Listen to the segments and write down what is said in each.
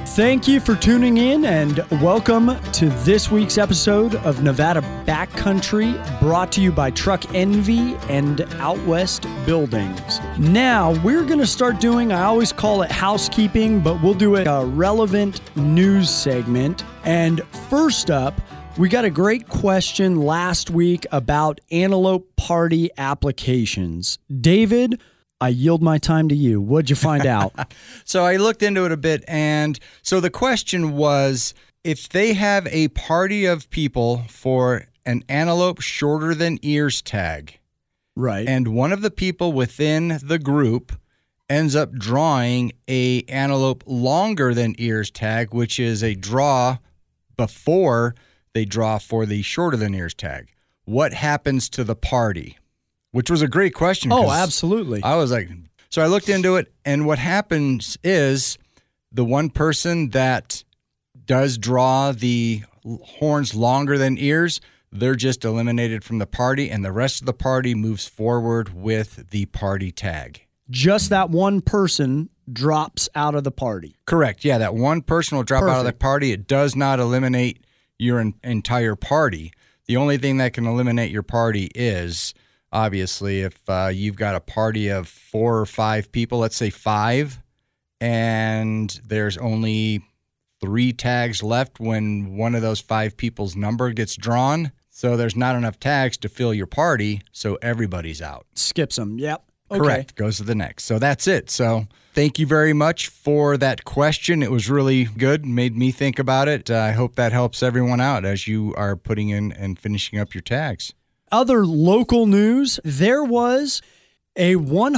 Thank you for tuning in and welcome to this week's episode of Nevada Backcountry, brought to you by Truck Envy and Out West Buildings. Now, we're going to start doing, I always call it housekeeping, but we'll do it a relevant news segment. And first up, we got a great question last week about Antelope Party applications. David, I yield my time to you. What'd you find out? So I looked into it a bit, and so the question was, if they have a party of people for an antelope shorter than ears tag, right, and one of the people within the group ends up drawing a antelope longer than ears tag, which is a draw before they draw for the shorter than ears tag, what happens to the party? Which was a great question. Oh, absolutely. I was like, so I looked into it, and what happens is the one person that does draw the horns longer than ears, they're just eliminated from the party, and the rest of the party moves forward with the party tag. Just that one person drops out of the party. Correct. Yeah, that one person will drop out of the party. It does not eliminate your entire party. The only thing that can eliminate your party is, obviously, if you've got a party of 4 or 5 people, let's say 5, and there's only 3 tags left when one of those 5 people's number gets drawn, so there's not enough tags to fill your party, so everybody's out. Skips them, yep. Okay. Correct, goes to the next. So that's it. So thank you very much for that question. It was really good, made me think about it. I hope that helps everyone out as you are putting in and finishing up your tags. Other local news, there was a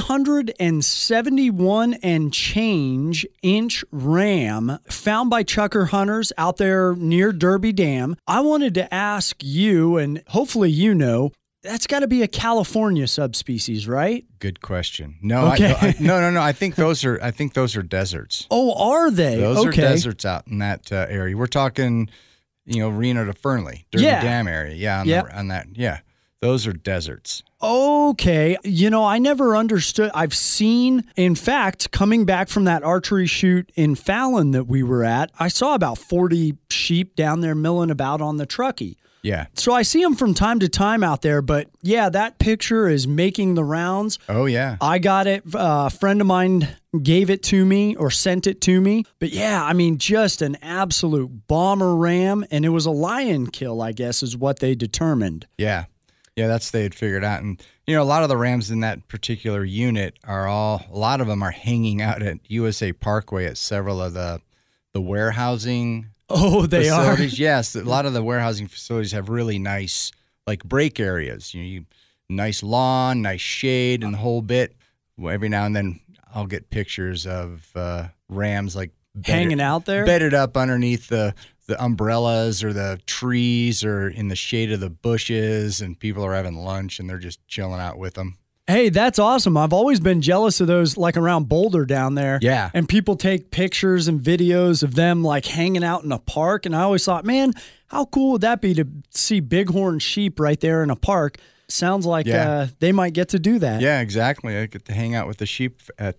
171 and change inch ram found by chucker hunters out there near Derby Dam. I wanted to ask you, and hopefully you know, that's got to be a California subspecies, right? Good question. No, okay. No. I think those are deserts. Oh, are they? Those okay. are deserts out in that area. We're talking, Reno to Fernley, Derby Dam area. Yeah, on that. Yeah. Those are deserts. Okay. I never understood. I've seen, in fact, coming back from that archery shoot in Fallon that we were at, I saw about 40 sheep down there milling about on the Truckee. Yeah. So I see them from time to time out there, but yeah, that picture is making the rounds. Oh, yeah. I got it. A friend of mine gave it to me or sent it to me. But yeah, just an absolute bomber ram. And it was a lion kill, I guess, is what they determined. Yeah. Yeah, that's they had figured out. And, a lot of the rams in that particular unit a lot of them are hanging out at USA Parkway at several of the warehousing they facilities. are? Yes, a lot of the warehousing facilities have really nice, break areas. Nice lawn, nice shade, and the whole bit. Every now and then I'll get pictures of rams, hanging out there? Bedded up underneath the umbrellas or the trees or in the shade of the bushes, and people are having lunch and they're just chilling out with them. Hey, that's awesome. I've always been jealous of those around Boulder down there. Yeah. And people take pictures and videos of them hanging out in a park. And I always thought, man, how cool would that be to see bighorn sheep right there in a park? Sounds like they might get to do that. Yeah, exactly. I get to hang out with the sheep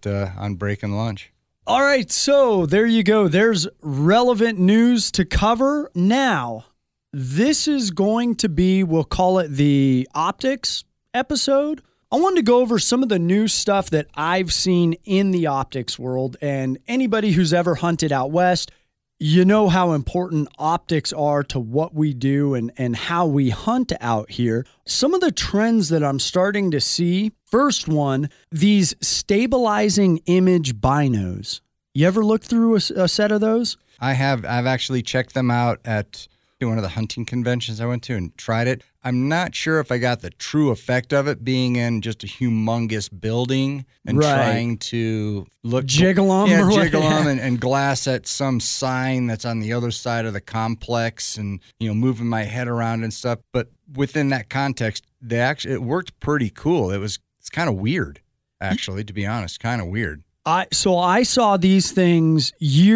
on break and lunch. All right, so there you go. There's relevant news to cover. Now, this is going to be, we'll call it the optics episode. I wanted to go over some of the new stuff that I've seen in the optics world, and anybody who's ever hunted out west, you know how important optics are to what we do and how we hunt out here. Some of the trends that I'm starting to see, first one, these stabilizing image binos. You ever looked through a set of those? I have. I've actually checked them out at one of the hunting conventions I went to and tried it. I'm not sure if I got the true effect of it being in just a humongous building and trying to jiggle them, and glass at some sign that's on the other side of the complex, and moving my head around and stuff. But within that context, it worked pretty cool. It's kind of weird, actually, to be honest, kind of weird. So I saw these things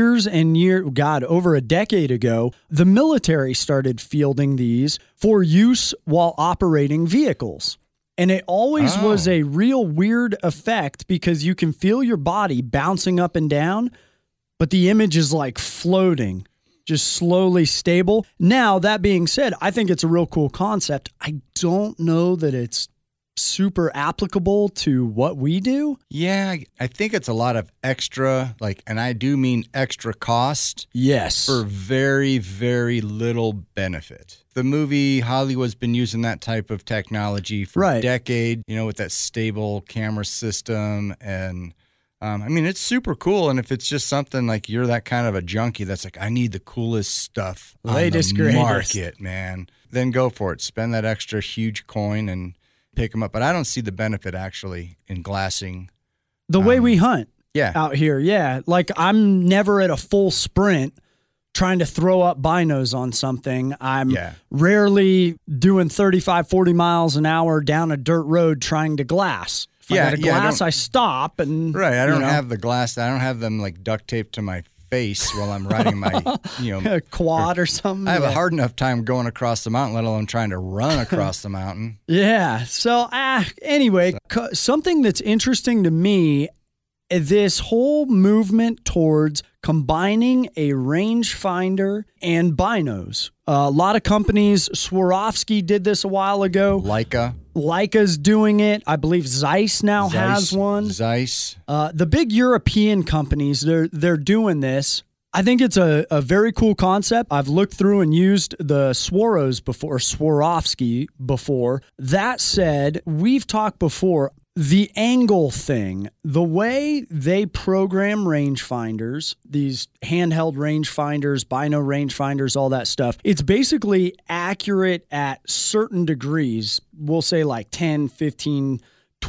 over a decade ago. The military started fielding these for use while operating vehicles. And it always was a real weird effect because you can feel your body bouncing up and down, but the image is like floating, just slowly stable. Now, that being said, I think it's a real cool concept. I don't know that it's super applicable to what we do. Yeah, I think it's a lot of extra, and I do mean extra cost. Yes. For very, very little benefit. The movie, Hollywood's been using that type of technology for a decade, with that stable camera system. And it's super cool. And if it's just something like you're that kind of a junkie that's like, I need the coolest stuff on the market, man, then go for it. Spend that extra huge coin and pick them up. But I don't see the benefit actually in glassing. The way we hunt out here, Like I'm never at a full sprint trying to throw up binos on something. I'm rarely doing 35, 40 miles an hour down a dirt road trying to glass. If I got a glass, I stop. And I don't have the glass. I don't have them duct taped to my face while I'm riding my, a quad or something. I have a hard enough time going across the mountain, let alone trying to run across the mountain. Yeah. So anyway, something that's interesting to me, this whole movement towards combining a rangefinder and binos. A lot of companies, Swarovski did this a while ago. Leica's doing it. I believe Zeiss now has one. Zeiss. The big European companies, they're doing this. I think it's a very cool concept. I've looked through and used the Swarovski before. That said, we've talked before, the angle thing, the way they program rangefinders, these handheld rangefinders, bino rangefinders, all that stuff, it's basically accurate at certain degrees. We'll say 10, 15,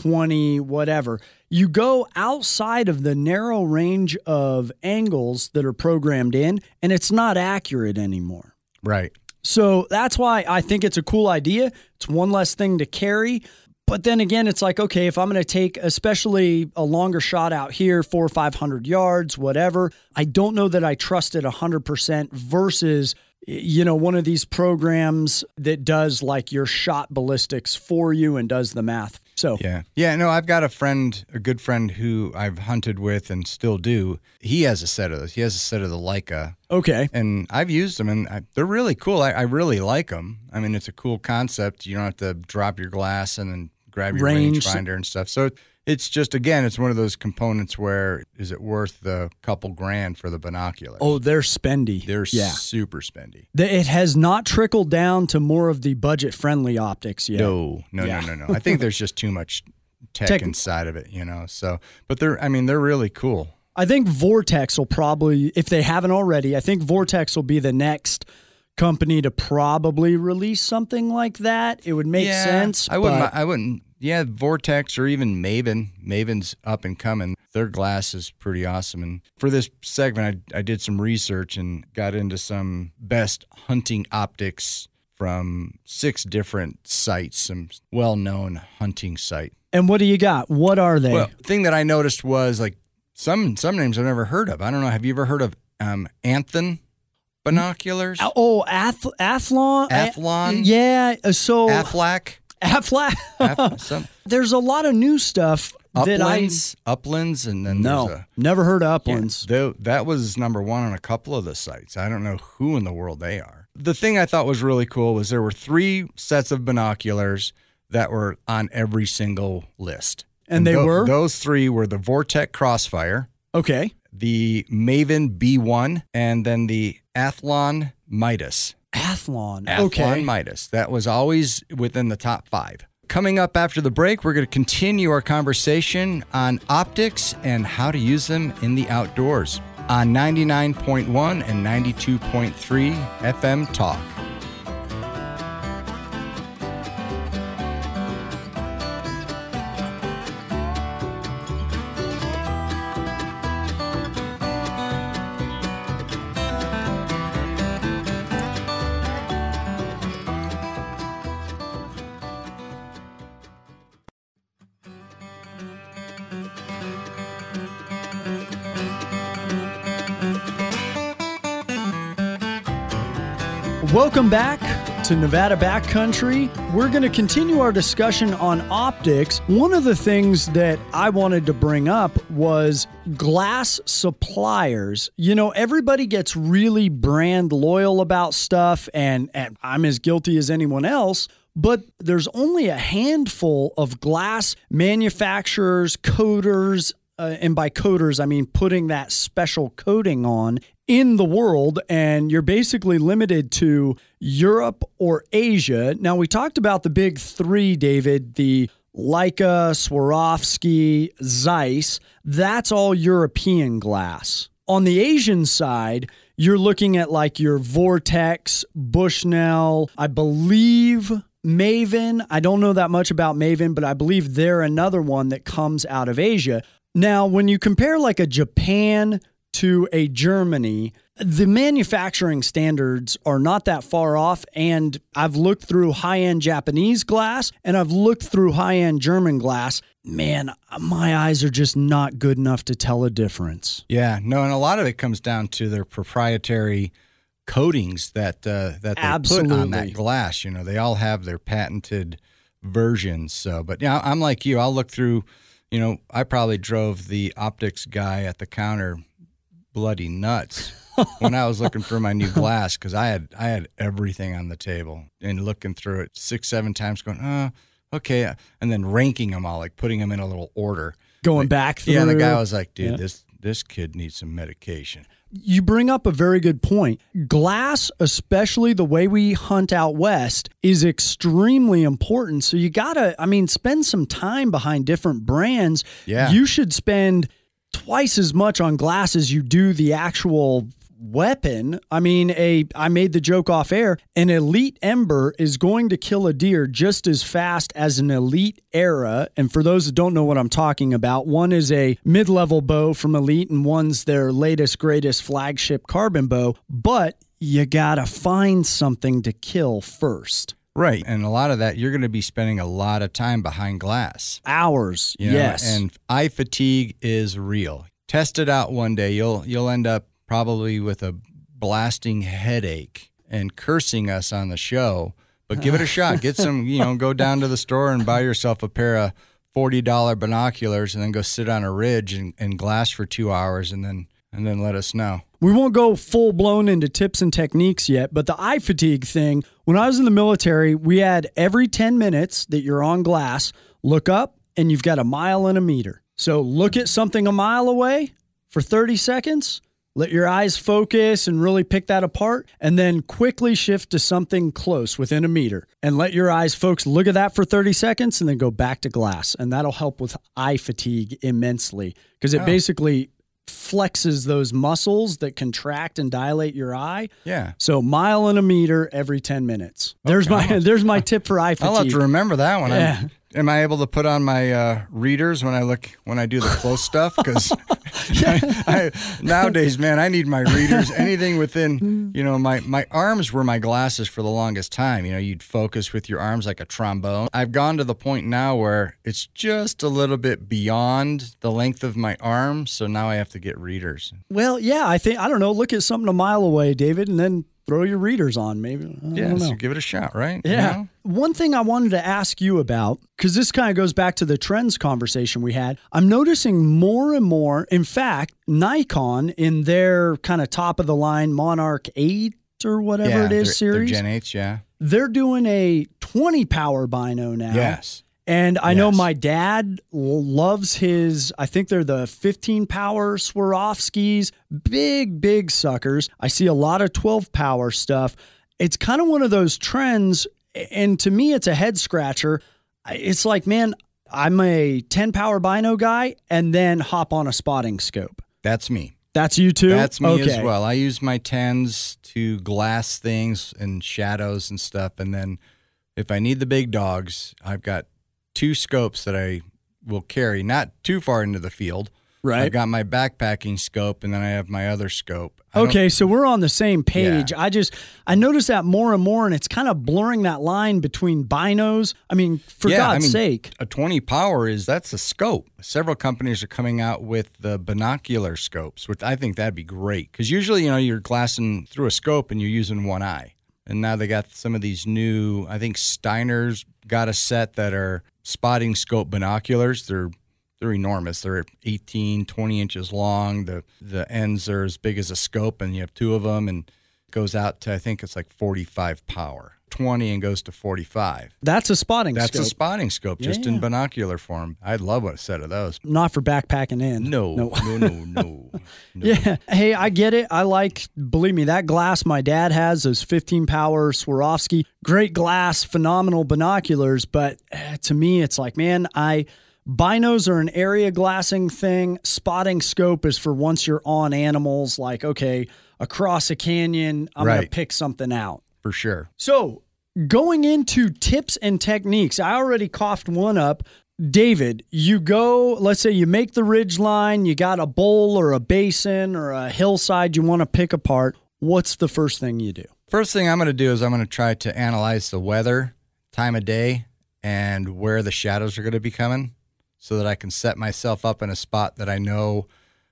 20, whatever. You go outside of the narrow range of angles that are programmed in, and it's not accurate anymore. Right. So that's why I think it's a cool idea. It's one less thing to carry. But then again, it's like, okay, if I'm going to take especially a longer shot out here, 400 or 500 yards, whatever, I don't know that I trust it 100% versus, one of these programs that does your shot ballistics for you and does the math. So no, I've got a good friend who I've hunted with and still do. He has a set of those. He has a set of the Leica. Okay. And I've used them, and they're really cool. I really like them. I mean, it's a cool concept. You don't have to drop your glass and then grab your rangefinder and stuff. So it's just, again, it's one of those components where is it worth the couple grand for the binoculars? Oh, they're spendy. They're super spendy. It has not trickled down to more of the budget-friendly optics yet. No. I think there's just too much tech inside of it, So, but they're really cool. I think Vortex will probably, if they haven't already, I think Vortex will be the next company to probably release something like that. It would make sense. I wouldn't. Yeah, Vortex or even Maven. Maven's up and coming. Their glass is pretty awesome. And for this segment, I did some research and got into some best hunting optics from 6 different sites, some well-known hunting site. And what do you got? What are they? Well, the thing that I noticed was some names I've never heard of. I don't know. Have you ever heard of Anthon binoculars? Oh, Athlon? Athlon? Yeah. So Aflac? There's a lot of new stuff. Uplands, and then never heard of Uplands. Yeah, that was number 1 on a couple of the sites. I don't know who in the world they are. The thing I thought was really cool was there were 3 sets of binoculars that were on every single list. And they were? Those 3 were the Vortex Crossfire. Okay. The Maven B1, and then the Athlon Midas. Athlon Midas. That was always within the top 5. Coming up after the break, we're going to continue our conversation on optics and how to use them in the outdoors on 99.1 and 92.3 FM Talk. Welcome back to Nevada Backcountry. We're going to continue our discussion on optics. One of the things that I wanted to bring up was glass suppliers. You know, everybody gets really brand loyal about stuff, and I'm as guilty as anyone else. But there's only a handful of glass manufacturers, coaters, and by coaters, I mean putting that special coating on in the world, and you're basically limited to Europe or Asia. Now, we talked about the big three, David, the Leica, Swarovski, Zeiss. That's all European glass. On the Asian side, you're looking at like your Vortex, Bushnell, I believe Maven. I don't know that much about Maven, but I believe they're another one that comes out of Asia. Now, when you compare like a Japan to a Germany, the manufacturing standards are not that far off. And I've looked through high-end Japanese glass and I've looked through high-end German glass. Man, my eyes are just not good enough to tell a difference. Yeah, no, and a lot of it comes down to their proprietary coatings that they put on that glass. You know, they all have their patented versions. So, but yeah, I'm like you. I'll look through. You know, I probably drove the optics guy at the counter bloody nuts when I was looking for my new glass, because I had everything on the table and looking through it 6-7 times going, oh, okay, and then ranking them all, like putting them in a little order. Going back through. Yeah, and the guy was like, dude, this kid needs some medication. You bring up a very good point. Glass, especially the way we hunt out west, is extremely important. So you gotta, spend some time behind different brands. Yeah. You should spend twice as much on glass as you do the actual weapon. I made the joke off air. An Elite Ember is going to kill a deer just as fast as an Elite Era. And for those that don't know what I'm talking about, one is a mid-level bow from Elite and one's their latest, greatest flagship carbon bow. But you gotta find something to kill first. Right. And a lot of that, you're going to be spending a lot of time behind glass. Hours, you know? Yes. And eye fatigue is real. Test it out one day. You'll end up probably with a blasting headache and cursing us on the show, but give it a shot. Get some, go down to the store and buy yourself a pair of $40 binoculars and then go sit on a ridge and glass for 2 hours and then let us know. We won't go full blown into tips and techniques yet, but the eye fatigue thing, when I was in the military, we had every 10 minutes that you're on glass, look up and you've got a mile and a meter. So look at something a mile away for 30 seconds. Let your eyes focus and really pick that apart, and then quickly shift to something close within a meter. And let your eyes, folks, look at that for 30 seconds and then go back to glass. And that'll help with eye fatigue immensely because it basically flexes those muscles that contract and dilate your eye. Yeah. So mile and a meter every 10 minutes. There's my tip for eye fatigue. I'll have to remember that one. Yeah. Am I able to put on my readers when I do the close stuff? Because nowadays, man, I need my readers. Anything within, my arms were my glasses for the longest time. You'd focus with your arms like a trombone. I've gone to the point now where it's just a little bit beyond the length of my arm, so now I have to get readers. Well, yeah, I don't know, look at something a mile away, David, and then throw your readers on, maybe. I don't know. So give it a shot, right? Yeah. One thing I wanted to ask you about, because this kind of goes back to the trends conversation we had, I'm noticing more and more, in fact, Nikon in their kind of top of the line Monarch 8 or whatever it is series. Gen 8s, yeah. They're doing a 20 power bino now. Yes. And I know my dad loves his, I think they're the 15 power Swarovskis, big suckers. I see a lot of 12 power stuff. It's kind of one of those trends. And to me, it's a head scratcher. It's like, man, I'm a 10 power bino guy and then hop on a spotting scope. That's me. That's you too? That's me as well. I use my 10s to glass things and shadows and stuff. And then if I need the big dogs, I've got 2 scopes that I will carry, not too far into the field. Right. I've got my backpacking scope, and then I have my other scope. Okay, so we're on the same page. Yeah. I notice that more and more, and it's kind of blurring that line between binos. I mean, for God's sake. A 20 power that's a scope. Several companies are coming out with the binocular scopes, which I think that'd be great. Because usually, you're glassing through a scope and you're using one eye. And now they got some of these new, I think Steiner's got a set that are spotting scope binoculars. They're enormous. They're 18, 20 inches long. The ends are as big as a scope, and you have two of them, and it goes out to, I think it's like 45 power. 20 and goes to 45. That's a spotting scope. That's a spotting scope, just in binocular form. I'd love a set of those. Not for backpacking in. No. Yeah. Hey, I get it. Believe me, that glass my dad has, those 15 power Swarovski, great glass, phenomenal binoculars. But to me, it's like, man, binos are an area glassing thing. Spotting scope is for once you're on animals, like, okay, across a canyon, I'm going to pick something out. For sure. So going into tips and techniques, I already coughed one up. David, you go, let's say you make the ridge line, you got a bowl or a basin or a hillside you want to pick apart. What's the first thing you do? First thing I'm going to do is I'm going to try to analyze the weather, time of day, and where the shadows are going to be coming so that I can set myself up in a spot that I know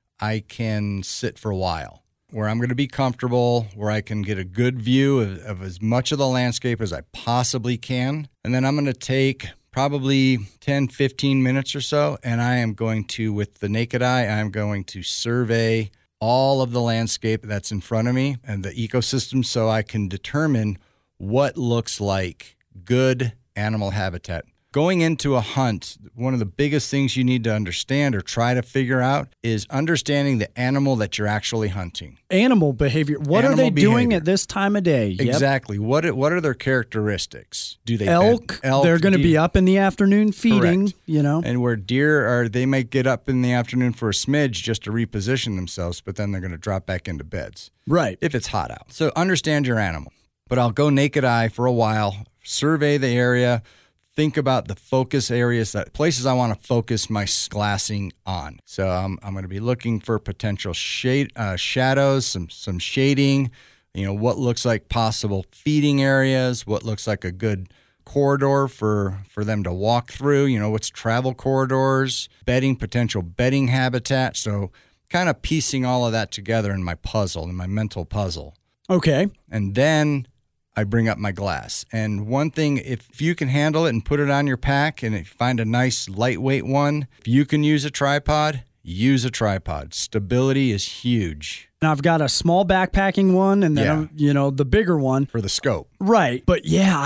I can sit for a while, where I'm going to be comfortable, where I can get a good view of as much of the landscape as I possibly can. And then I'm going to take probably 10, 15 minutes or so, and I am going to, with the naked eye, I'm going to survey all of the landscape that's in front of me and the ecosystem so I can determine what looks like good animal habitat. Going into a hunt, one of the biggest things you need to understand or try to figure out is understanding the animal that you're actually hunting. Animal behavior. What are they doing at this time of day? Yep. Exactly. What are their characteristics? Do they elk? They're going to be up in the afternoon feeding, correct. And where deer they might get up in the afternoon for a smidge just to reposition themselves, but then they're going to drop back into beds. Right. If it's hot out. So understand your animal. But I'll go naked eye for a while, survey the area, think about the focus areas, places I want to focus my glassing on. So I'm going to be looking for potential shadows, some shading, what looks like possible feeding areas, what looks like a good corridor for them to walk through, what's travel corridors, potential bedding habitat. So kind of piecing all of that together in my mental puzzle. Okay. And then I bring up my glass. And one thing, if you can handle it and put it on your pack and find a nice lightweight one, if you can use a tripod, use a tripod. Stability is huge. And I've got a small backpacking one and then, the bigger one. For the scope. Right. But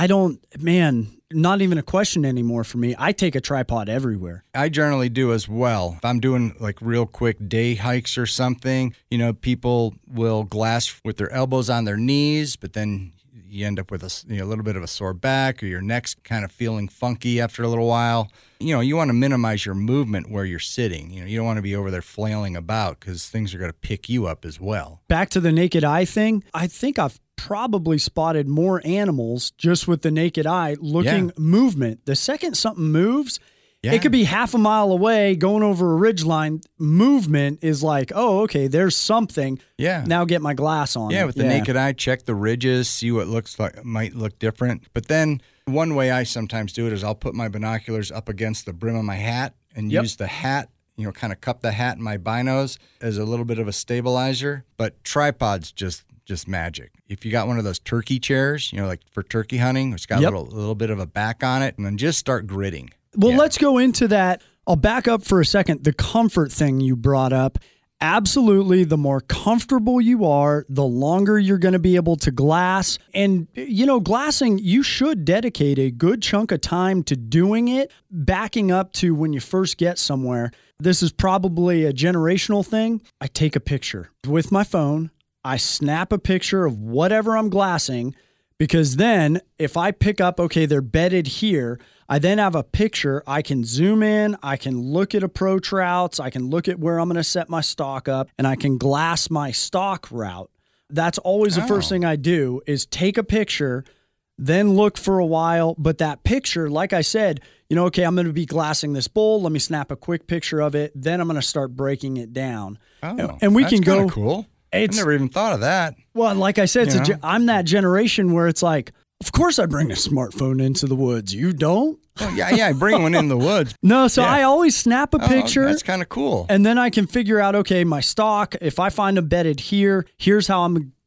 not even a question anymore for me. I take a tripod everywhere. I generally do as well. If I'm doing like real quick day hikes or something, people will glass with their elbows on their knees, but then you end up with a little bit of a sore back or your neck's kind of feeling funky after a little while. You want to minimize your movement where you're sitting. You don't want to be over there flailing about because things are going to pick you up as well. Back to the naked eye thing, I think I've probably spotted more animals just with the naked eye looking movement. The second something moves, it could be half a mile away going over a ridgeline. Movement is like, oh, okay, there's something. Yeah. Now get my glass on. Yeah, with the naked eye, check the ridges, see what might look different. But then one way I sometimes do it is I'll put my binoculars up against the brim of my hat and use the hat, kind of cup the hat in my binos as a little bit of a stabilizer. But tripod's just magic. If you got one of those turkey chairs, like for turkey hunting, it's got a little bit of a back on it, and then just start gridding. Well, let's go into that. I'll back up for a second. The comfort thing you brought up. Absolutely. The more comfortable you are, the longer you're going to be able to glass. And, glassing, you should dedicate a good chunk of time to doing it, backing up to when you first get somewhere. This is probably a generational thing. I take a picture with my phone. I snap a picture of whatever I'm glassing, because then if I pick up, okay, they're bedded here, I then have a picture. I can zoom in. I can look at approach routes. I can look at where I'm going to set my stock up, and I can glass my stock route. That's always the first thing I do is take a picture, then look for a while. But that picture, like I said, okay, I'm going to be glassing this bowl. Let me snap a quick picture of it. Then I'm going to start breaking it down. Oh, and we can go. Cool. I never even thought of that. Well, like I said, I'm that generation where it's like, of course I bring a smartphone into the woods. You don't? Oh, yeah, I bring one in the woods. No, so I always snap a picture. That's kind of cool. And then I can figure out, okay, my stock, if I find them bedded here, here's how I'm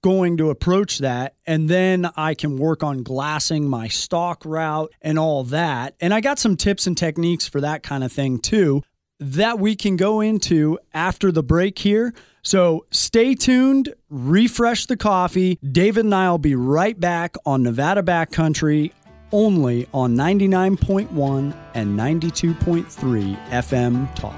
going to approach that, and then I can work on glassing my stock route and all that. And I got some tips and techniques for that kind of thing too that we can go into after the break here. So stay tuned, refresh the coffee. David and I will be right back on Nevada Backcountry, only on 99.1 and 92.3 FM Talk.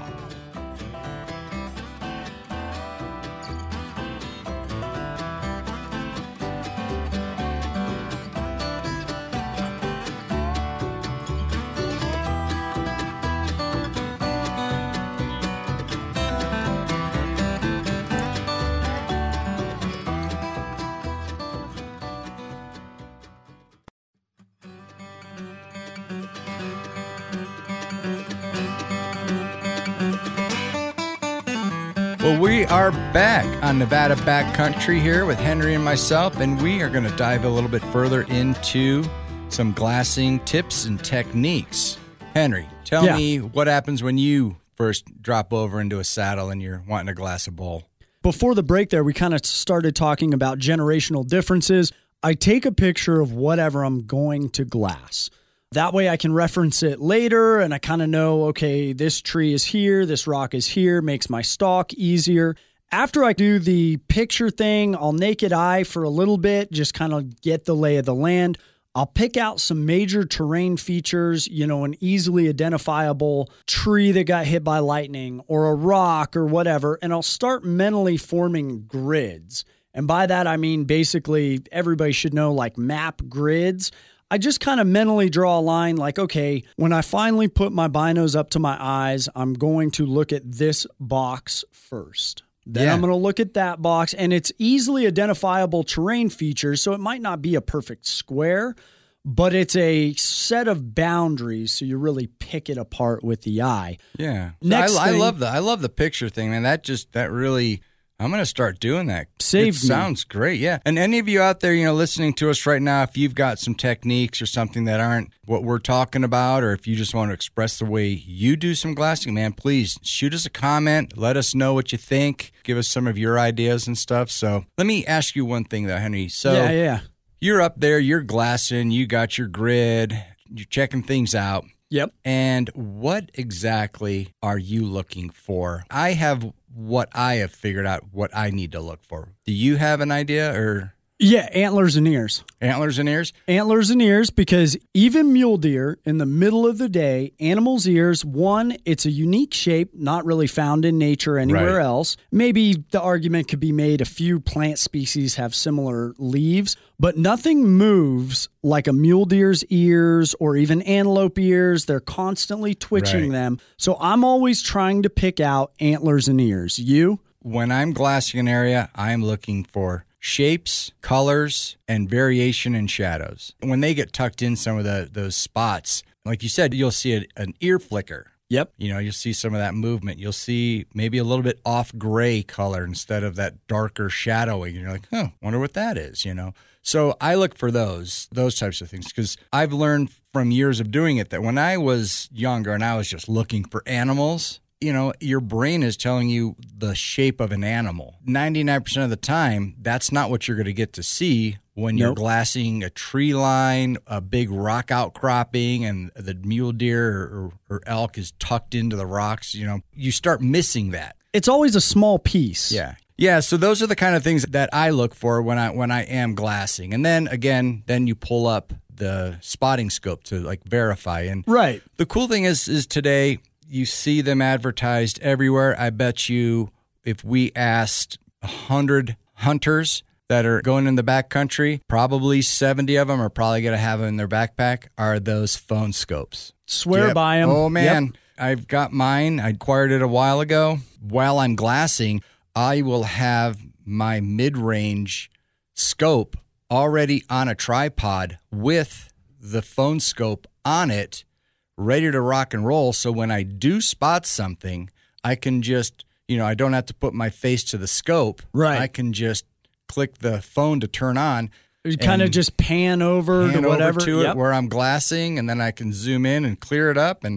Well, we are back on Nevada Backcountry here with Henry and myself, and we are going to dive a little bit further into some glassing tips and techniques. Henry, tell me what happens when you first drop over into a saddle and you're wanting to glass a bowl. Before the break there, we kind of started talking about generational differences. I take a picture of whatever I'm going to glass. That way I can reference it later and I kind of know, okay, this tree is here, this rock is here, makes my stalk easier. After I do the picture thing, I'll naked eye for a little bit, just kind of get the lay of the land. I'll pick out some major terrain features, an easily identifiable tree that got hit by lightning or a rock or whatever, and I'll start mentally forming grids. And by that, I mean basically everybody should know like map grids. I just kind of mentally draw a line like, okay, when I finally put my binos up to my eyes, I'm going to look at this box first. Then I'm going to look at that box, and it's easily identifiable terrain features, so it might not be a perfect square, but it's a set of boundaries, so you really pick it apart with the eye. Yeah. Next I love the picture thing, man. That really... I'm going to start doing that. Sounds great, yeah. And any of you out there, listening to us right now, if you've got some techniques or something that aren't what we're talking about, or if you just want to express the way you do some glassing, man, please shoot us a comment. Let us know what you think. Give us some of your ideas and stuff. So let me ask you one thing, though, Henry. So you're up there, you're glassing, you got your grid, you're checking things out. Yep. And what exactly are you looking for? I have what I have figured out what I need to look for. Do you have an idea or? Yeah, antlers and ears. Antlers and ears? Antlers and ears, because even mule deer in the middle of the day, animals' ears, one, it's a unique shape, not really found in nature anywhere else. Maybe the argument could be made a few plant species have similar leaves, but nothing moves like a mule deer's ears or even antelope ears. They're constantly twitching them. So I'm always trying to pick out antlers and ears. You? When I'm glassing an area, I'm looking for shapes, colors, and variation in shadows. When they get tucked in some of those spots, like you said, you'll see an ear flicker. Yep. You'll see some of that movement. You'll see maybe a little bit off gray color instead of that darker shadowing. And you're like, wonder what that is, So I look for those types of things because I've learned from years of doing it that when I was younger and I was just looking for animals, your brain is telling you the shape of an animal. 99% of the time, that's not what you're going to get to see when you're glassing a tree line, a big rock outcropping, and the mule deer or elk is tucked into the rocks. You start missing that. It's always a small piece. Yeah, so those are the kind of things that I look for when I am glassing. And then, again, you pull up the spotting scope to, verify. And the cool thing is today, you see them advertised everywhere. I bet you if we asked 100 hunters that are going in the backcountry, probably 70 of them are probably going to have in their backpack are those phone scopes. Swear by them. Oh, man. I've got mine. I acquired it a while ago. While I'm glassing, I will have my mid-range scope already on a tripod with the phone scope on it, ready to rock and roll. So when I do spot something, I can just, I don't have to put my face to the scope. Right. I can just click the phone to turn on. You kind of just pan over to whatever. It where I'm glassing, and then I can zoom in and clear it up and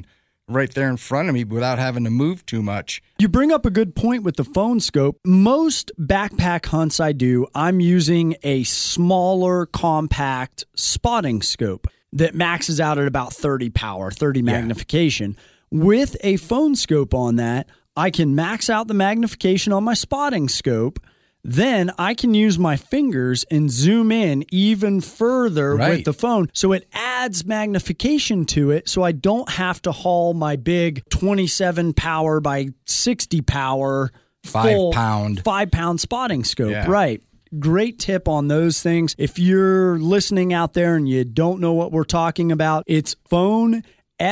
right there in front of me without having to move too much. You bring up a good point with the phone scope. Most backpack hunts I do, I'm using a smaller, compact spotting scope that maxes out at about 30 power, 30 magnification. With a phone scope on that, I can max out the magnification on my spotting scope. Then I can use my fingers and zoom in even further with the phone. So it adds magnification to it, so I don't have to haul my big 27 power by 60 power 5 pound spotting scope. Right. Great tip on those things. If you're listening out there and you don't know what we're talking about, it's Phone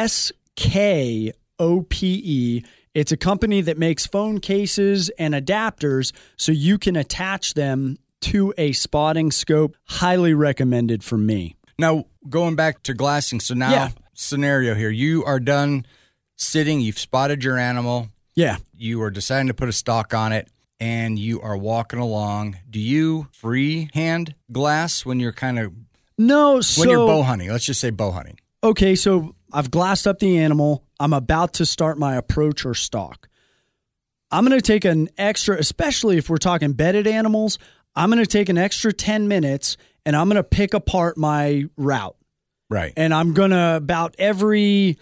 SKOPE. It's a company that makes phone cases and adapters so you can attach them to a spotting scope. Highly recommended for me. Now, going back to glassing. So now, scenario here. You are done sitting. You've spotted your animal. Yeah. You are deciding to put a stalk on it, and you are walking along. Do you freehand glass when you're No, when you're bow hunting? Let's just say bow hunting. Okay, so I've glassed up the animal. I'm about to start my approach or stalk. I'm going to take an extra, especially if we're talking bedded animals, I'm going to take an extra 10 minutes and I'm going to pick apart my route. Right. And I'm going to, about every,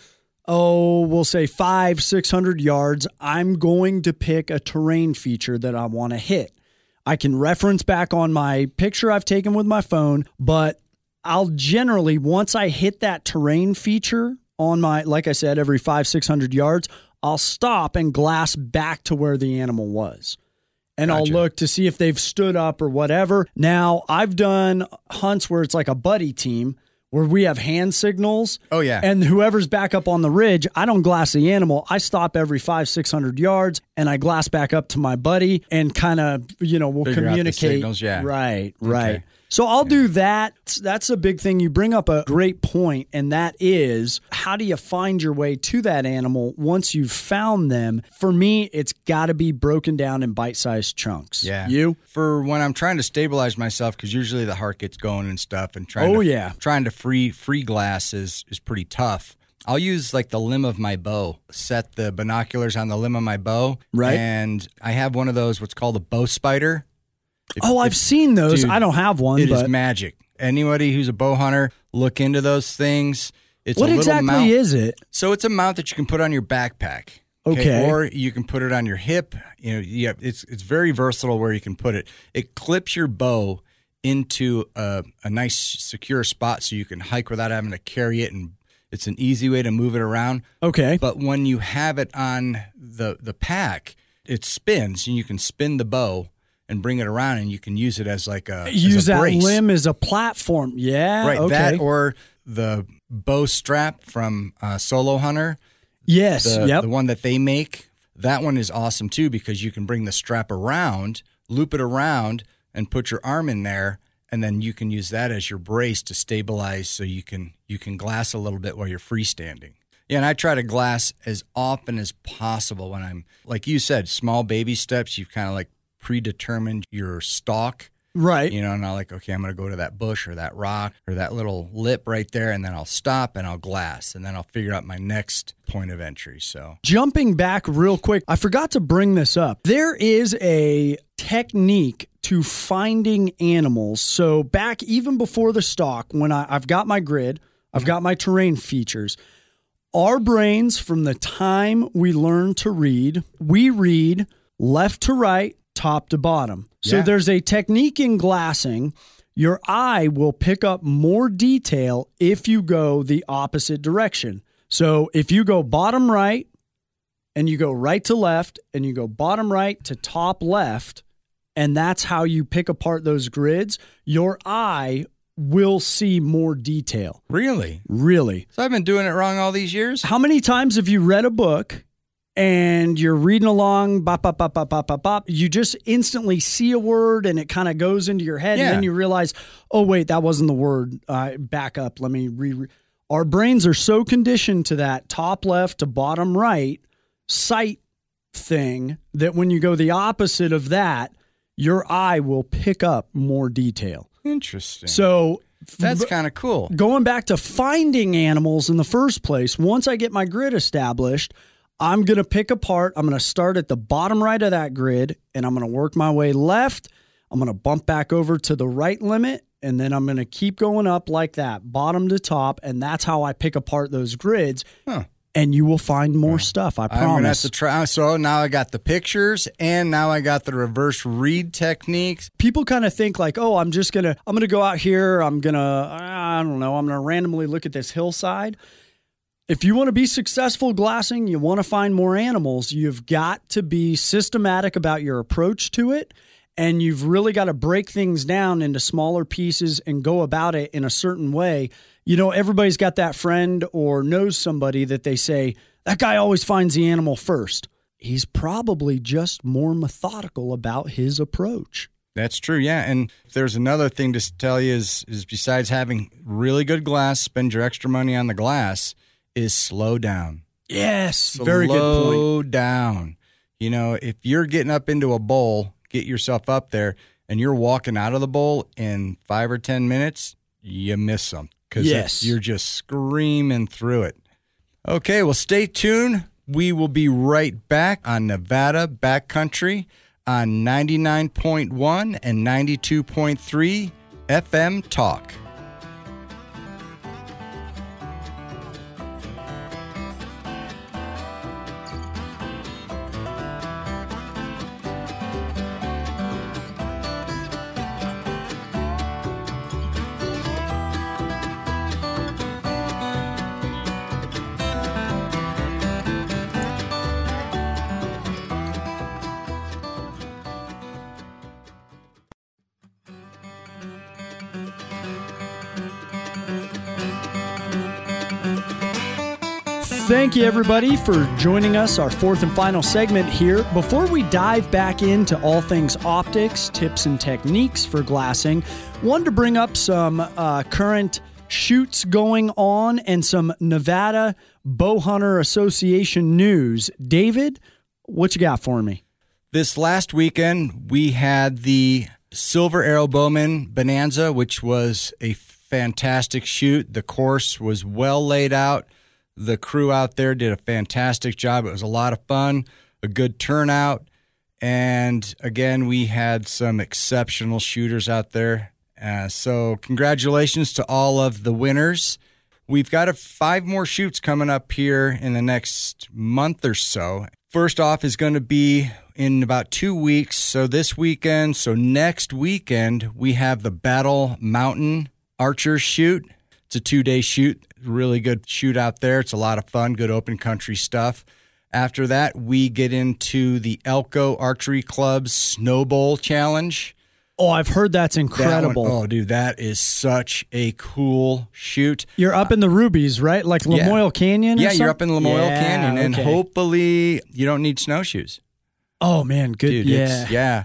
we'll say 500-600 yards, I'm going to pick a terrain feature that I want to hit. I can reference back on my picture I've taken with my phone, but I'll generally, once I hit that terrain feature on my, like I said, every 500-600 yards, I'll stop and glass back to where the animal was. And I'll look to see if they've stood up or whatever. Now, I've done hunts where it's like a buddy team where we have hand signals. Oh, yeah. And whoever's back up on the ridge, I don't glass the animal. I stop every 500-600 yards and I glass back up to my buddy and kind of, we'll figure communicate. out the signals, yeah. Right. Okay. So I'll do that. That's a big thing. You bring up a great point, and that is, how do you find your way to that animal once you've found them? For me, it's got to be broken down in bite-sized chunks. Yeah. You? For when I'm trying to stabilize myself, because usually the heart gets going and stuff, and trying to free glass is pretty tough. I'll use like the limb of my bow, set the binoculars on the limb of my bow. Right. And I have one of those, what's called a bow spider. I've seen those. Dude, I don't have one. It is magic. Anybody who's a bow hunter, look into those things. It's what a little exactly mount. Is it? So it's a mount that you can put on your backpack. Okay. Or you can put it on your hip. It's very versatile where you can put it. It clips your bow into a nice secure spot so you can hike without having to carry it, and it's an easy way to move it around. Okay. But when you have it on the pack, it spins, and you can spin the bow and bring it around, and you can use it as like a use that brace. Limb as a platform. Yeah, right. Okay. That or the bow strap from Solo Hunter. Yes, the one that they make. That one is awesome too, because you can bring the strap around, loop it around, and put your arm in there, and then you can use that as your brace to stabilize, so you can glass a little bit while you're freestanding. Yeah, and I try to glass as often as possible when I'm, like you said, small baby steps. You've kind of like predetermined your stalk. Right. And I'm like, okay, I'm going to go to that bush or that rock or that little lip right there, and then I'll stop and I'll glass, and then I'll figure out my next point of entry. So jumping back real quick, I forgot to bring this up. There is a technique to finding animals. So back even before the stalk, when I've got my grid, I've got my terrain features. Our brains, from the time we learn to read, we read left to right, top to bottom. So there's a technique in glassing. Your eye will pick up more detail if you go the opposite direction. So if you go bottom right and you go right to left and you go bottom right to top left, and that's how you pick apart those grids, your eye will see more detail. Really? Really. So I've been doing it wrong all these years? How many times have you read a book and you're reading along, bop, bop, bop, bop, bop, bop, bop. You just instantly see a word and it kind of goes into your head. And then you realize, oh, wait, that wasn't the word. Back up. Let me read. Our brains are so conditioned to that top left to bottom right sight thing that when you go the opposite of that, your eye will pick up more detail. Interesting. So That's kind of cool. Going back to finding animals in the first place, once I get my grid established, I'm going to pick apart. I'm going to start at the bottom right of that grid, and I'm going to work my way left. I'm going to bump back over to the right limit, and then I'm going to keep going up like that, bottom to top, and that's how I pick apart those grids. Huh. And you will find more stuff, I promise. I'm going to have to try. So now I got the pictures, and now I got the reverse read techniques. People kind of think like, oh, I'm going to go out here. I'm going to randomly look at this hillside. If you want to be successful glassing, you want to find more animals, you've got to be systematic about your approach to it. And you've really got to break things down into smaller pieces and go about it in a certain way. You know, everybody's got that friend or knows somebody that they say, that guy always finds the animal first. He's probably just more methodical about his approach. That's true, yeah. And if there's another thing to tell you is besides having really good glass, spend your extra money on the glass, is slow down. Yes, very good point. Slow down. You know, if you're getting up into a bowl, get yourself up there, and you're walking out of the bowl in 5 or 10 minutes, you miss something because you're just screaming through it. Okay, well, stay tuned. We will be right back on Nevada Backcountry on 99.1 and 92.3 FM Talk. Thank you, everybody, for joining us, our fourth and final segment here. Before we dive back into all things optics, tips, and techniques for glassing, wanted to bring up some current shoots going on and some Nevada Bowhunter Association news. David, what you got for me? This last weekend, we had the Silver Arrow Bowman Bonanza, which was a fantastic shoot. The course was well laid out. The crew out there did a fantastic job. It was a lot of fun, a good turnout. And again, we had some exceptional shooters out there. So congratulations to all of the winners. We've got 5 more shoots coming up here in the next month or so. First off is going to be in about 2 weeks. So this weekend, so next weekend, we have the Battle Mountain Archer Shoot. It's a 2-day shoot. Really good shoot out there. It's a lot of fun, good open country stuff. After that, we get into the Elko Archery Club's Snow Bowl Challenge. Oh, I've heard that's incredible. Dude, that is such a cool shoot. You're up in the Rubies, right? Like Lamoille Canyon or something? Yeah, you're up in Lamoille Canyon, and hopefully you don't need snowshoes. Oh, man, good. Dude, yeah.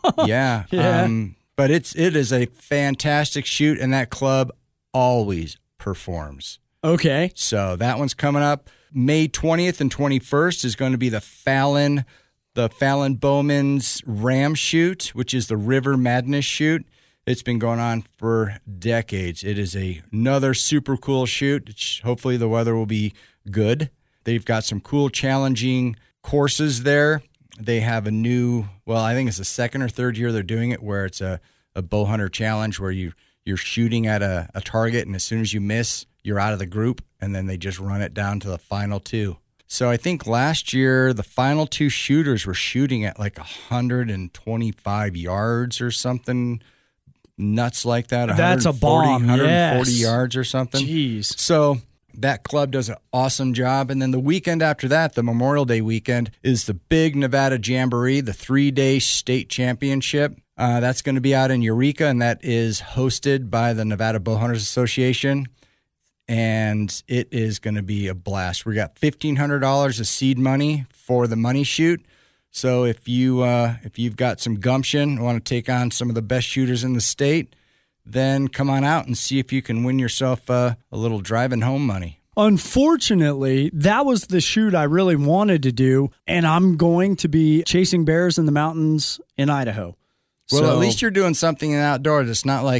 But it is a fantastic shoot, and that club always performs. Okay. So that one's coming up. May 20th and 21st is going to be the Fallon Bowman's Ram Shoot, which is the River Madness Shoot. It's been going on for decades. It is another super cool shoot. Hopefully the weather will be good. They've got some cool, challenging courses there. They have a new, I think it's the second or third year they're doing it, where it's a bow hunter challenge where you're shooting at a target, and as soon as you miss, you're out of the group, and then they just run it down to the final 2. So I think last year the final 2 shooters were shooting at like 125 yards or something nuts like that. That's a bomb. 140 yards or something. Jeez. So that club does an awesome job. And then the weekend after that, the Memorial Day weekend, is the big Nevada Jamboree, the 3-day state championship. That's going to be out in Eureka, and that is hosted by the Nevada Bowhunters Association. And it is going to be a blast. We got $1,500 of seed money for the money shoot. So if you've got some gumption, want to take on some of the best shooters in the state, then come on out and see if you can win yourself a little driving home money. Unfortunately, that was the shoot I really wanted to do, and I'm going to be chasing bears in the mountains in Idaho. Well, at least you're doing something in outdoors. It's not like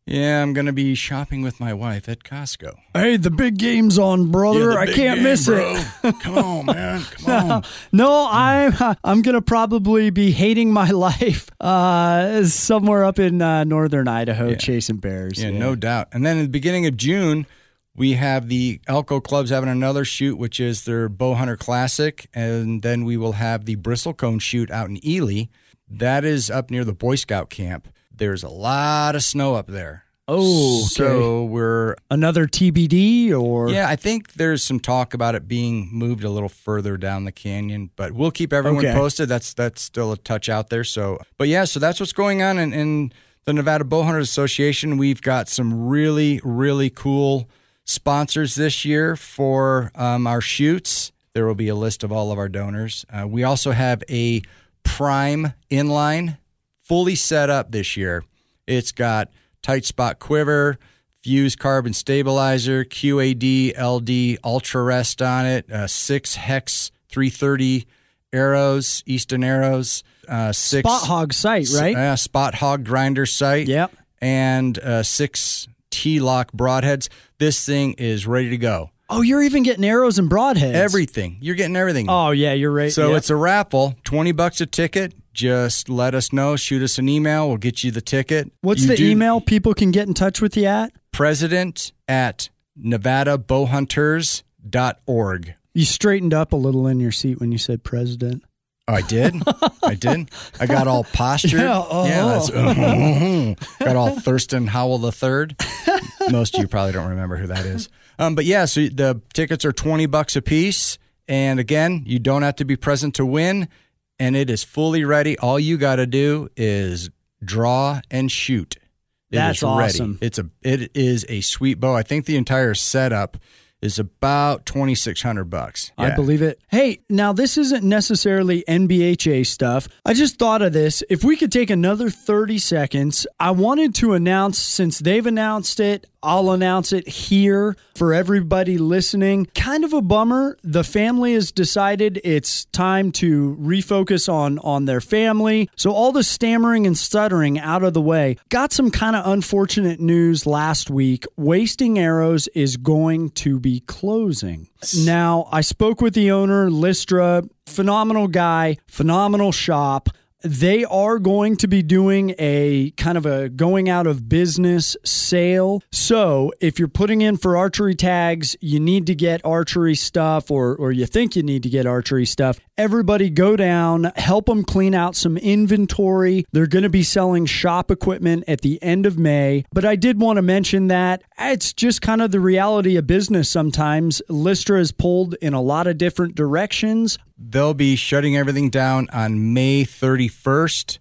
Yeah, I'm going to be shopping with my wife at Costco. Hey, the big game's on, brother. Yeah, I can't miss it. Come on, man. Come on. No, I'm going to probably be hating my life somewhere up in northern Idaho chasing bears. Yeah, no doubt. And then in the beginning of June, we have the Elko Clubs having another shoot, which is their Bow Hunter Classic. And then we will have the Bristlecone shoot out in Ely. That is up near the Boy Scout camp. There's a lot of snow up there. Oh, okay. So we're... Another TBD or... Yeah, I think there's some talk about it being moved a little further down the canyon, but we'll keep everyone posted. That's still a touch out there. So, but yeah, so that's what's going on in the Nevada Bowhunters Association. We've got some really, really cool sponsors this year for our shoots. There will be a list of all of our donors. We also have a Prime inline fully set up this year. It's got tight spot quiver, fused carbon stabilizer, QAD, LD, ultra rest on it, 6 hex 330 arrows, Easton arrows, 6 Spot hog sight, right? Spot hog grinder sight. Yep. And 6 T-lock broadheads. This thing is ready to go. Oh, you're even getting arrows and broadheads. Everything. You're getting everything. Oh, yeah, you're right. So it's a raffle, $20 a ticket. Just let us know. Shoot us an email. We'll get you the ticket. What's the email people can get in touch with you at? president@nevadabowhunters.org. You straightened up a little in your seat when you said president. Oh, I did? I did? I got all postured. Got all Thurston Howell III. Most of you probably don't remember who that is. But yeah, so the tickets are $20 a piece. And again, you don't have to be present to win. And it is fully ready. All you got to do is draw and shoot. That's awesome. It is a sweet bow. I think the entire setup is about $2,600. Yeah. I believe it. Hey, now this isn't necessarily NBHA stuff. I just thought of this. If we could take another 30 seconds, I wanted to announce, since they've announced it, I'll announce it here for everybody listening. Kind of a bummer. The family has decided it's time to refocus on their family. So all the stammering and stuttering out of the way. Got some kind of unfortunate news last week. Wasting Arrows is going to be closing. Now, I spoke with the owner, Lystra. Phenomenal guy, phenomenal shop. They are going to be doing a kind of a going out of business sale. So if you're putting in for archery tags, you need to get archery stuff or you think you need to get archery stuff. Everybody go down, help them clean out some inventory. They're going to be selling shop equipment at the end of May. But I did want to mention that it's just kind of the reality of business sometimes. Lystra is pulled in a lot of different directions. They'll be shutting everything down on May 31st.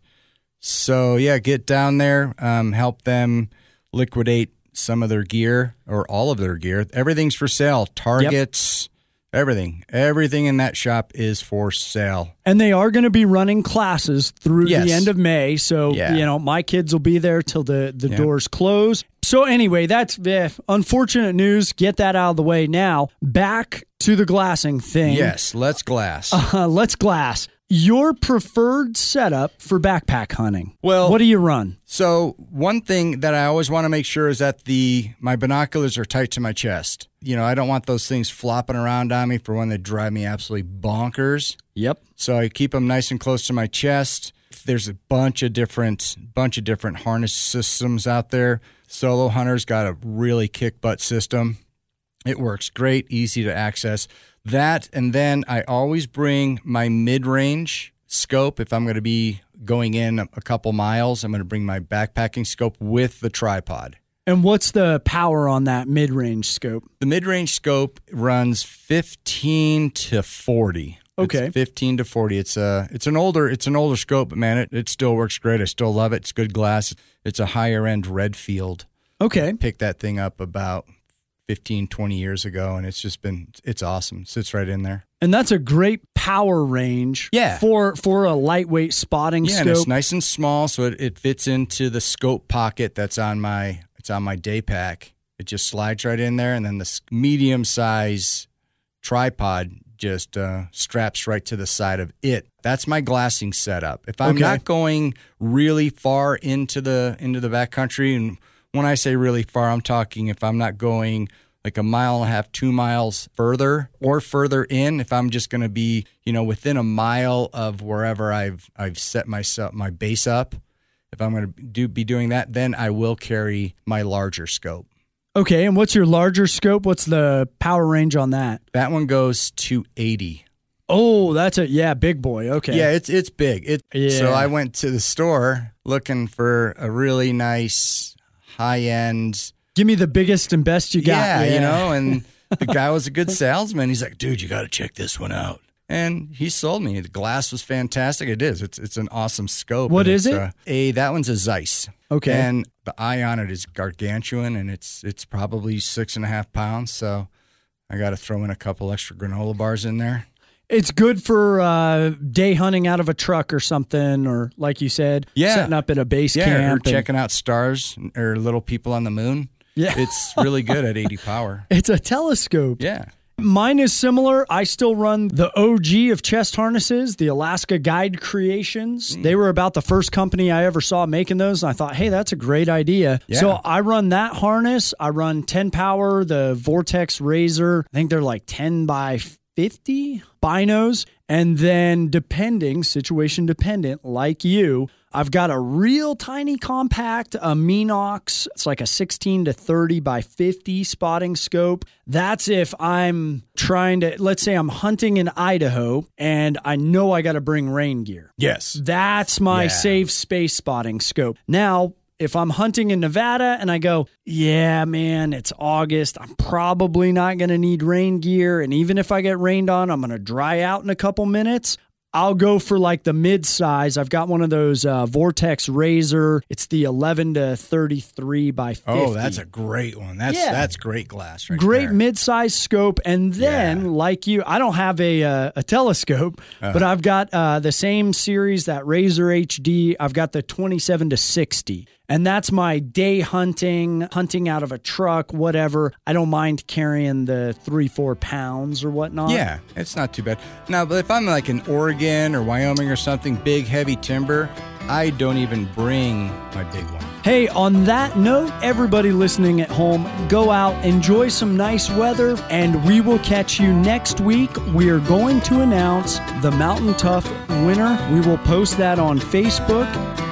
So, yeah, get down there, help them liquidate some of their gear or all of their gear. Everything's for sale. Targets, everything. Everything in that shop is for sale. And they are going to be running classes through the end of May. So, my kids will be there till the doors close. So anyway, that's unfortunate news. Get that out of the way now. Back to the glassing thing. Yes, let's glass. Let's glass. Your preferred setup for backpack hunting. Well, what do you run? So one thing that I always want to make sure is that my binoculars are tight to my chest. I don't want those things flopping around on me for when they drive me absolutely bonkers. Yep. So I keep them nice and close to my chest. There's a bunch of different harness systems out there. Solo Hunter's got a really kick butt system. It works great, easy to access. That, and then I always bring my mid-range scope. If I'm going to be going in a couple miles, I'm going to bring my backpacking scope with the tripod. And what's the power on that mid-range scope? The mid-range scope runs 15 to 40. Okay. It's 15 to 40. It's an older scope, but man, it still works great. I still love it. It's good glass. It's a higher end Redfield. Okay. I picked that thing up about 15, 20 years ago, and it's awesome. It sits right in there. And that's a great power range for a lightweight spotting scope. Yeah, and it's nice and small, so it fits into the scope pocket that's on my day pack. It just slides right in there, and then the medium size tripod just straps right to the side of it. That's my glassing setup. If I'm not going really far into the backcountry and When I say really far, I'm talking if I'm not going like a mile and a half, 2 miles further or further in, if I'm just going to be, within a mile of wherever I've set my base up, if I'm going to be doing that, then I will carry my larger scope. Okay, and what's your larger scope? What's the power range on that? That one goes to 80. Oh, that's big boy. Okay. Yeah, it's big. So I went to the store looking for a really nice high-end. Give me the biggest and best you got. Yeah, and the guy was a good salesman. He's like, dude, you got to check this one out. And he sold me. The glass was fantastic. It is. It's an awesome scope. What is it? That one's a Zeiss. Okay. And the eye on it is gargantuan, and it's probably 6.5 pounds. So I got to throw in a couple extra granola bars in there. It's good for day hunting out of a truck or something, or like you said, setting up at a base camp. Or checking out stars or little people on the moon. Yeah. It's really good at 80 power. It's a telescope. Yeah. Mine is similar. I still run the OG of chest harnesses, the Alaska Guide Creations. They were about the first company I ever saw making those. And I thought, hey, that's a great idea. Yeah. So I run that harness. I run 10 power, the Vortex Razor. I think they're like 10 by 50 binos. And then situation dependent, like you, I've got a real tiny compact, a Minox. It's like a 16 to 30 by 50 spotting scope. That's if I'm trying to, let's say I'm hunting in Idaho and I know I got to bring rain gear. Yes. That's my safe space spotting scope. Now, if I'm hunting in Nevada and I go, yeah, man, it's August, I'm probably not going to need rain gear. And even if I get rained on, I'm going to dry out in a couple minutes. I'll go for like the mid-size. I've got one of those Vortex Razor. It's the 11 to 33 by 50. Oh, that's a great one. That's great glass right there. Great mid-size scope. And then, like you, I don't have a telescope, but I've got the same series, that Razor HD. I've got the 27 to 60. And that's my day hunting out of a truck, whatever. I don't mind carrying the 3-4 pounds or whatnot. Yeah, it's not too bad. Now, but if I'm like in Oregon or Wyoming or something, big, heavy timber, I don't even bring my big one. Hey, on that note, everybody listening at home, go out, enjoy some nice weather, and we will catch you next week. We are going to announce the Mountain Tough winner. We will post that on Facebook.